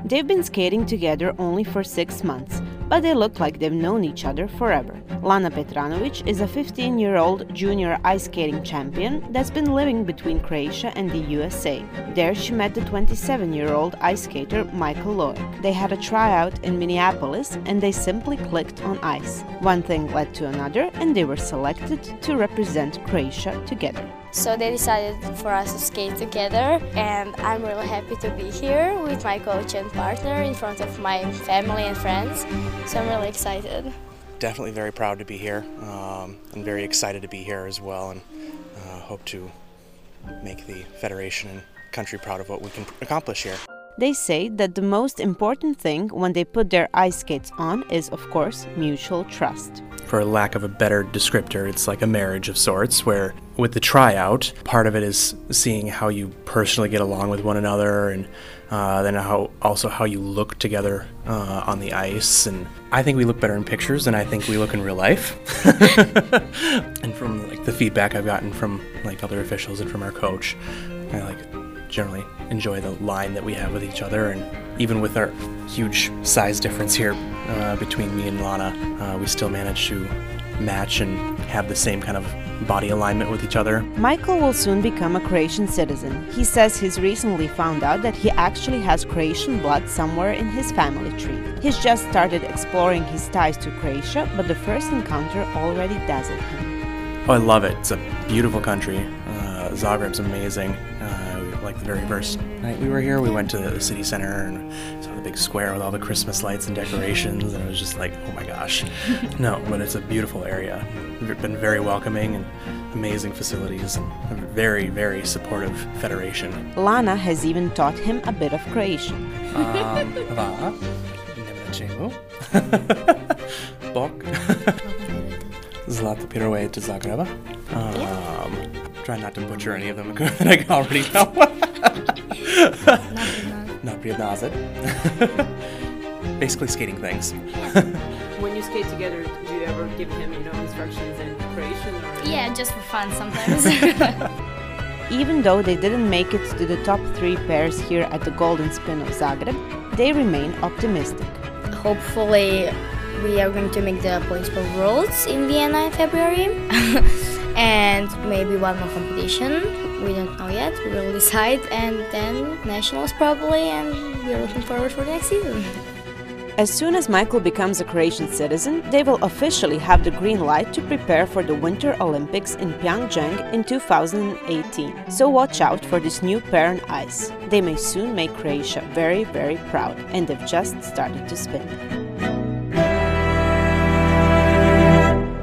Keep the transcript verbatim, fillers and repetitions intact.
They've been skating together only for six months, but they look like they've known each other forever. Lana Petranovic is a fifteen-year-old junior ice skating champion that's been living between Croatia and the U S A. There she met the twenty-seven-year-old ice skater Michael Loic. They had a tryout in Minneapolis and they simply clicked on ice. One thing led to another and they were selected to represent Croatia together. So they decided for us to skate together, and I'm really happy to be here with my coach and partner in front of my family and friends, so I'm really excited. Definitely very proud to be here, um, and very excited to be here as well, and uh, hope to make the Federation and country proud of what we can accomplish here. They say that the most important thing when they put their ice skates on is, of course, mutual trust. For lack of a better descriptor, it's like a marriage of sorts, where with the tryout, part of it is seeing how you personally get along with one another, and uh, then how also how you look together uh, on the ice. And I think we look better in pictures than I think we look in real life. And from like the feedback I've gotten from like other officials and from our coach, I like generally enjoy the line that we have with each other, and even with our huge size difference here uh, between me and Lana, uh, we still manage to match and have the same kind of body alignment with each other. Michael will soon become a Croatian citizen. He says he's recently found out that he actually has Croatian blood somewhere in his family tree. He's just started exploring his ties to Croatia, but the first encounter already dazzled him. Oh, I love it. It's a beautiful country. Uh, Zagreb's amazing. Uh, like the very first night we were here, we went to the city center and saw the big square with all the Christmas lights and decorations, and it was just like, oh my gosh. No, but it's a beautiful area. We've been very welcoming and amazing facilities and a very, very supportive federation. Lana has even taught him a bit of Croatian. Um, hvala. Idemo na čemu. Bok. Zlata pirouette to Zagreba. Um, try not to butcher any of them that I already know. Naprijed nazad. Basically skating things. When you skate together, do you ever give him, you know, instructions in Croatian? Or... Yeah, just for fun sometimes. Even though they didn't make it to the top three pairs here at the Golden Spin of Zagreb, they remain optimistic. Hopefully we are going to make the points for Worlds in Vienna in February. And maybe one more competition. We don't know yet. We will decide, and then nationals probably, and we're looking forward for the next season. As soon as Michael becomes a Croatian citizen, they will officially have the green light to prepare for the Winter Olympics in Pyeongchang in two thousand eighteen. So watch out for this new pair on ice. They may soon make Croatia very, very proud, and they've just started to spin.